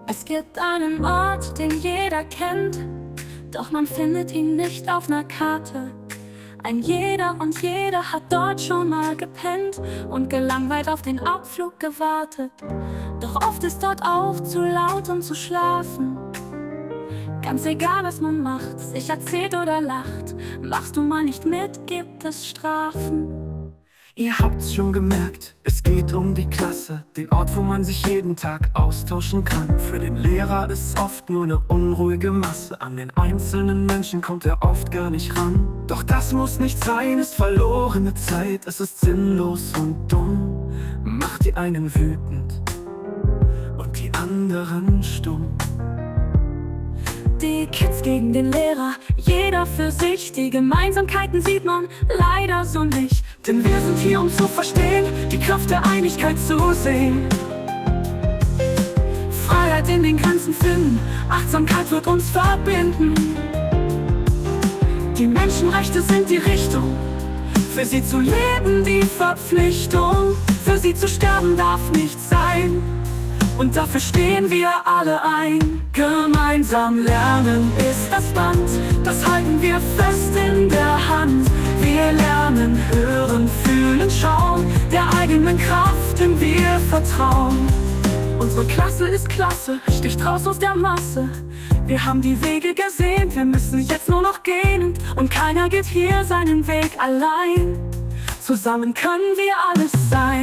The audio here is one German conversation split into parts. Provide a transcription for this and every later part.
Es gibt einen Ort, den jeder kennt, doch man findet ihn nicht auf ner Karte. Ein jeder und jeder hat dort schon mal gepennt und gelangweilt auf den Abflug gewartet. Doch oft ist dort auch zu laut, um zu schlafen. Ganz egal, was man macht, sich erzählt oder lacht, machst du mal nicht mit, gibt es Strafen. Ihr habt's schon gemerkt, es geht um die Klasse, den Ort, wo man sich jeden Tag austauschen kann. Für den Lehrer ist oft nur eine unruhige Masse, an den einzelnen Menschen kommt er oft gar nicht ran. Doch das muss nicht sein, ist verlorene Zeit, es ist sinnlos und dumm, macht die einen wütend und die anderen stumm. Die Kids gegen den Lehrer, jeder für sich, die Gemeinsamkeiten sieht man leider so nicht. Denn wir sind hier, um zu verstehen, die Kraft der Einigkeit zu sehen. Freiheit in den Grenzen finden, Achtsamkeit wird uns verbinden. Die Menschenrechte sind die Richtung, für sie zu leben die Verpflichtung. Für sie zu sterben darf nicht sein, und dafür stehen wir alle ein. Gemeinsam lernen ist das Band, das halten wir fest in der Hand. Wir lernen, hören, fühlen, schauen, der eigenen Kraft, dem wir vertrauen. Unsere Klasse ist klasse, sticht raus aus der Masse. Wir haben die Wege gesehen, wir müssen jetzt nur noch gehen. Und keiner geht hier seinen Weg allein. Zusammen können wir alles sein.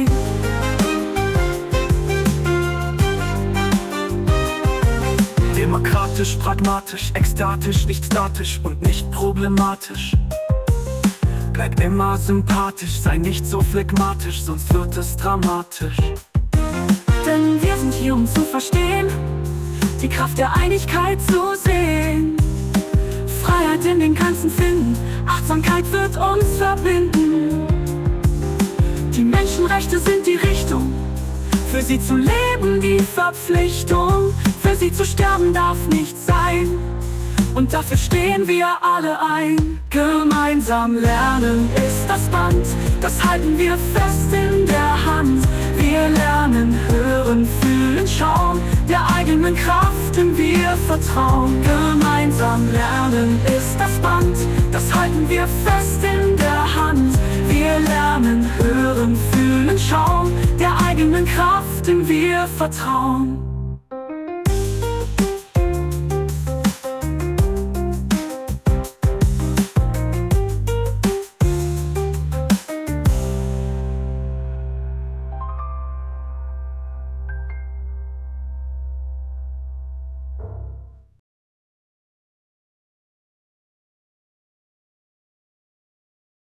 Demokratisch, pragmatisch, ekstatisch, nicht statisch und nicht problematisch. Bleib immer sympathisch, sei nicht so phlegmatisch, sonst wird es dramatisch. Denn wir sind hier, um zu verstehen, die Kraft der Einigkeit zu sehen. Freiheit in den Grenzen finden, Achtsamkeit wird uns verbinden. die Menschenrechte sind die Richtung, für sie zu leben die Verpflichtung. Für sie zu sterben darf nicht sein, und dafür stehen wir alle ein. Gemeinsam lernen ist das Band, das halten wir fest in der Hand. Wir lernen, hören, fühlen, schauen, der eigenen Kraft, dem wir vertrauen. Gemeinsam lernen ist das Band, das halten wir fest in der Hand. Wir lernen, hören, fühlen, schauen, der eigenen Kraft, dem wir vertrauen.